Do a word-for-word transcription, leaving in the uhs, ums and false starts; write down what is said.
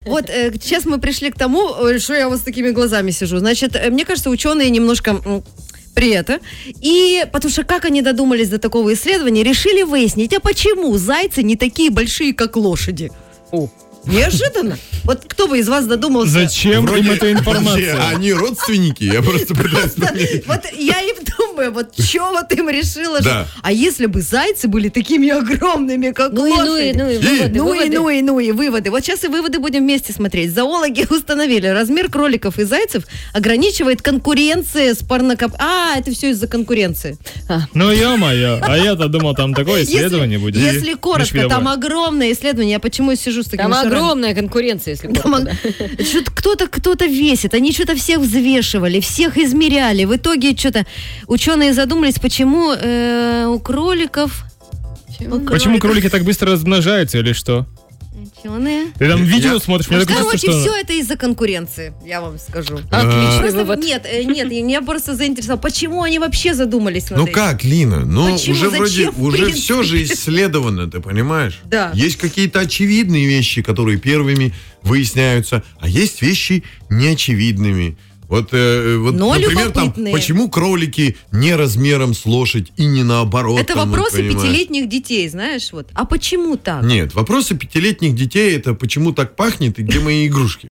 Вот э, сейчас мы пришли к тому, э, что я вот с такими глазами сижу. Значит, э, мне кажется, ученые немножко... М- При это. И потому что как они додумались до такого исследования, решили выяснить, а почему зайцы не такие большие, как лошади? О, неожиданно. Вот кто бы из вас додумался? Зачем Вроде- им эта информация? Подожди, они родственники? Я просто пытаюсь понять. Вот я и думаю, вот что вот им решила, Да. что... А если бы зайцы были такими огромными, как Ну и, ну и, лошади? ну и выводы, Ну и, выводы. ну и, ну и выводы. Вот сейчас и выводы будем вместе смотреть. Зоологи установили, размер кроликов и зайцев ограничивает конкуренция с парнокоп... А, это все из-за конкуренции. Ну, ё-моё, а я-то думал, там такое исследование если, будет. Если коротко, там огромное исследование. Я почему сижу с такими Там шарами? огромная конкуренция, если Там коротко, ог- да. Что-то кто-то кто-то весит, они что-то всех взвешивали, всех измеряли. В итоге что-то ученые задумались, почему э, у кроликов... у Почему кроликов- кролики так быстро размножаются или что? Ученые... Ты там видео Я- смотришь, мне так кажется, Короче, что... все это из-за конкуренции, я вам скажу. Отличный Просто вывод. нет, э, нет, и меня просто заинтересовало, почему они вообще задумались над Ну этим? как, Лина? Ну Почему? уже вроде, Зачем, в уже принципе? все же исследовано, ты понимаешь? Да. Есть какие-то очевидные вещи, которые первыми выясняются, а есть вещи неочевидными. Вот, э, вот Но например, там, любопытные. почему кролики не размером с лошадь и не наоборот? Это там, вот, вопросы понимаешь? пятилетних детей, знаешь, вот. А почему так? Нет, вопросы пятилетних детей — это почему так пахнет и где мои игрушки?